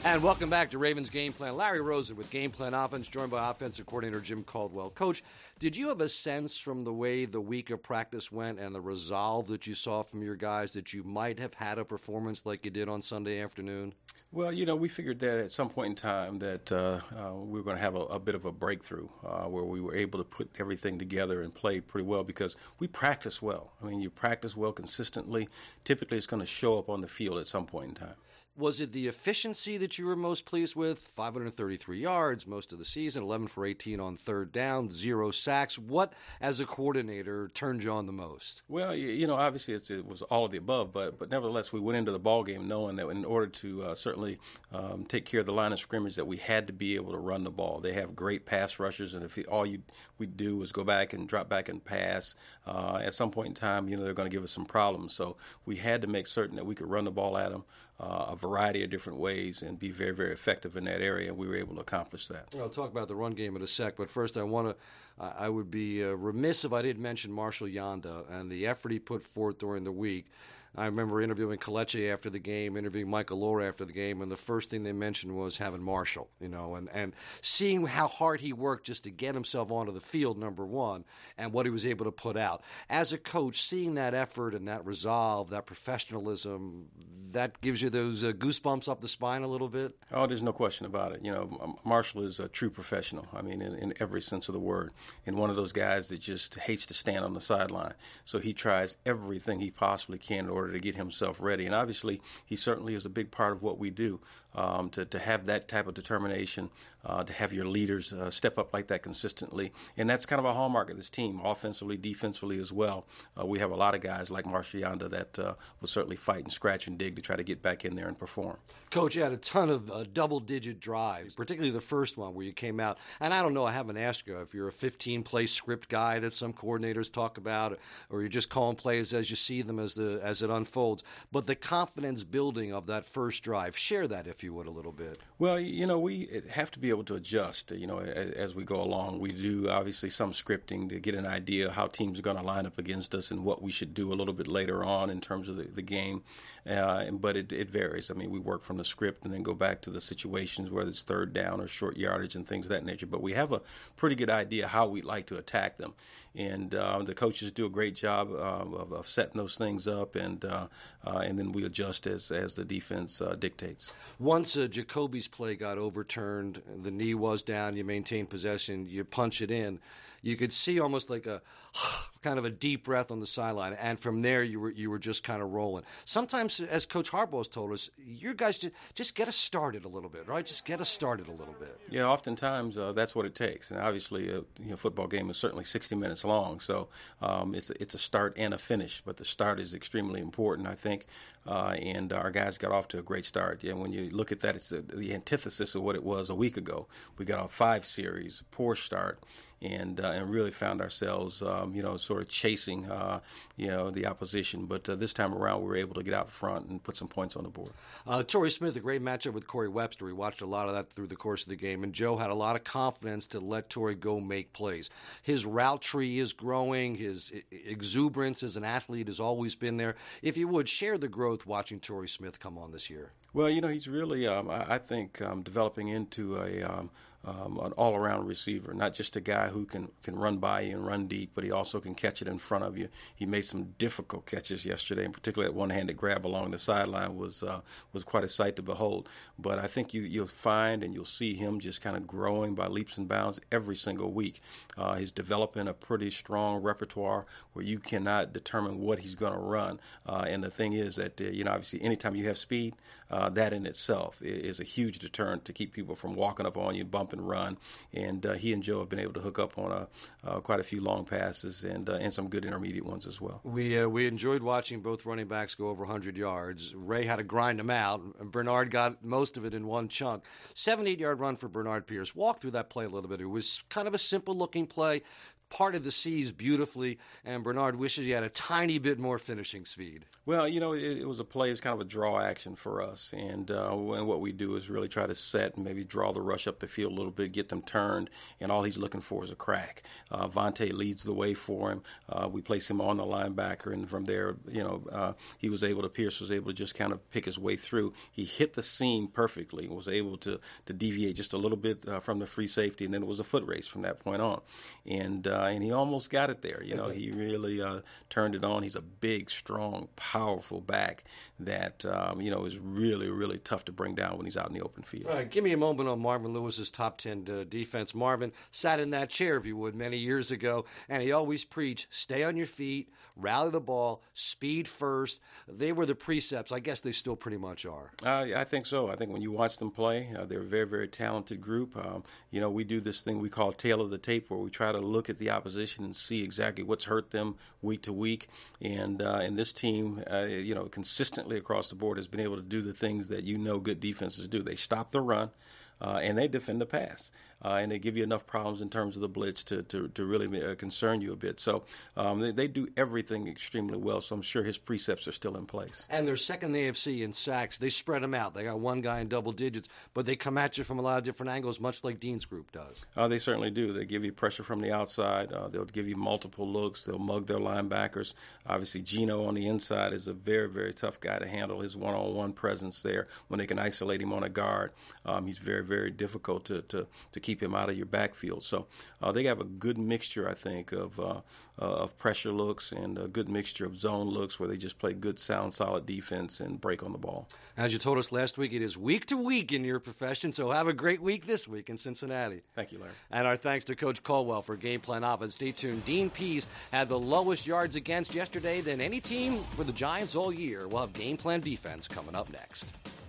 And welcome back to Ravens Game Plan. Larry Rosen with Game Plan Offense, joined by offensive coordinator Jim Caldwell. Coach, did you have a sense from the way the week of practice went and the resolve that you saw from your guys that you might have had a performance like you did on Sunday afternoon? Well, we figured that at some point in time that we were going to have a bit of a breakthrough where we were able to put everything together and play pretty well because we practice well. I mean, you practice well consistently. Typically, it's going to show up on the field at some point in time. Was it the efficiency that you were most pleased with? 533 yards most of the season, 11 for 18 on third down, 0 sacks. What, as a coordinator, turned you on the most? Well, obviously it was all of the above, but nevertheless, we went into the ball game knowing that in order to certainly take care of the line of scrimmage, that we had to be able to run the ball. They have great pass rushers, and if we do is go back and drop back and pass, at some point in time, they're going to give us some problems. So we had to make certain that we could run the ball at them a variety of different ways and be very, very effective in that area, and we were able to accomplish that. I'll talk about the run game in a sec, but first I would be remiss if I didn't mention Marshall Yanda and the effort he put forth during the week. I remember interviewing Kelechi after the game, interviewing Michael Laura after the game, and the first thing they mentioned was having Marshall, and seeing how hard he worked just to get himself onto the field, number one, and what he was able to put out. As a coach, seeing that effort and that resolve, that professionalism, that gives you those goosebumps up the spine a little bit? Oh, there's no question about it. Marshall is a true professional, in every sense of the word, and one of those guys that just hates to stand on the sideline. So he tries everything he possibly can in order to get himself ready. And obviously, he certainly is a big part of what we do, to have that type of determination, to have your leaders step up like that consistently. And that's kind of a hallmark of this team, offensively, defensively as well. We have a lot of guys like Marshall Yanda that will certainly fight and scratch and dig to try to get back in there and perform. Coach, you had a ton of double-digit drives, particularly the first one where you came out. And I don't know, I haven't asked you if you're a 15-play script guy that some coordinators talk about, or you're just calling plays as you see them as it unfolds. But the confidence building of that first drive, share that if you would a little bit. Well, we have to be able to adjust, as we go along. We do obviously some scripting to get an idea how teams are going to line up against us and what we should do a little bit later on in terms of the game. But it varies. I mean, we work from the script and then go back to the situations, whether it's third down or short yardage and things of that nature. But we have a pretty good idea how we'd like to attack them. And the coaches do a great job of setting those things up, and then we adjust as the defense dictates. Once Jacoby's play got overturned, the knee was down, you maintained possession, you punch it in, you could see almost like a kind of a deep breath on the sideline, and from there you were just kind of rolling. Sometimes, as Coach Harbaugh's told us, you guys just get us started a little bit, right? Just get us started a little bit. Yeah, oftentimes that's what it takes, and obviously a football game is certainly 60 minutes long, so it's a start and a finish, but the start is extremely important, I think, and our guys got off to a great start. Yeah, when you look at that, it's the antithesis of what it was a week ago. We got off 5 series, poor start, and really found ourselves, sort of chasing, the opposition. But this time around, we were able to get out front and put some points on the board. Torrey Smith, a great matchup with Corey Webster. We watched a lot of that through the course of the game, and Joe had a lot of confidence to let Torrey go make plays. His route tree is growing. His exuberance as an athlete has always been there. If you would, share the growth watching Torrey Smith come on this year. Well, he's really, I think, developing into an all-around receiver, not just a guy who can run by you and run deep, but he also can catch it in front of you. He made some difficult catches yesterday, and particularly that one-handed grab along the sideline was quite a sight to behold. But I think you'll find and you'll see him just kind of growing by leaps and bounds every single week. He's developing a pretty strong repertoire where you cannot determine what he's going to run. And the thing is that, obviously anytime you have speed, that in itself is a huge deterrent to keep people from walking up on you, bumping and run, and he and Joe have been able to hook up on quite a few long passes and some good intermediate ones as well. We enjoyed watching both running backs go over 100 yards. Ray had to grind them out, and Bernard got most of it in one chunk. 78-yard run for Bernard Pierce. Walk through that play a little bit. It was kind of a simple-looking play. parted the seas beautifully, and Bernard wishes he had a tiny bit more finishing speed. Well, it was a play. It's kind of a draw action for us, and what we do is really try to set and maybe draw the rush up the field a little bit, get them turned, and all he's looking for is a crack. Vontae leads the way for him. We place him on the linebacker, and from there, Pierce was able to just kind of pick his way through. He hit the seam perfectly, was able to deviate just a little bit from the free safety, and then it was a foot race from that point on. And he almost got it there. He really turned it on. He's a big, strong, powerful back that is really, really tough to bring down when he's out in the open field. All right, give me a moment on Marvin Lewis's top 10 defense. Marvin sat in that chair, if you would, many years ago, and he always preached, stay on your feet, rally the ball, speed first. They were the precepts. I guess they still pretty much are. I think so. I think when you watch them play, they're a very, very talented group. We do this thing we call tail of the tape, where we try to look at the opposition and see exactly what's hurt them week to week. And this team, consistently across the board has been able to do the things that good defenses do. They stop the run. And they defend the pass, and they give you enough problems in terms of the blitz to really concern you a bit. So they do everything extremely well, so I'm sure his precepts are still in place. And they're second in the AFC in sacks. They spread them out. They got one guy in double digits, but they come at you from a lot of different angles, much like Dean's group does. They certainly do. They give you pressure from the outside. They'll give you multiple looks. They'll mug their linebackers. Obviously, Geno on the inside is a very, very tough guy to handle. His one-on-one presence there, when they can isolate him on a guard, he's very, very difficult to keep him out of your backfield. So they have a good mixture, I think, of pressure looks and a good mixture of zone looks where they just play good, sound, solid defense and break on the ball. As you told us last week, it is week to week in your profession, so have a great week this week in Cincinnati. Thank you, Larry. And our thanks to Coach Caldwell for Game Plan Offense. Stay tuned. Dean Pease had the lowest yards against yesterday than any team for the Giants all year. We'll have Game Plan Defense coming up next.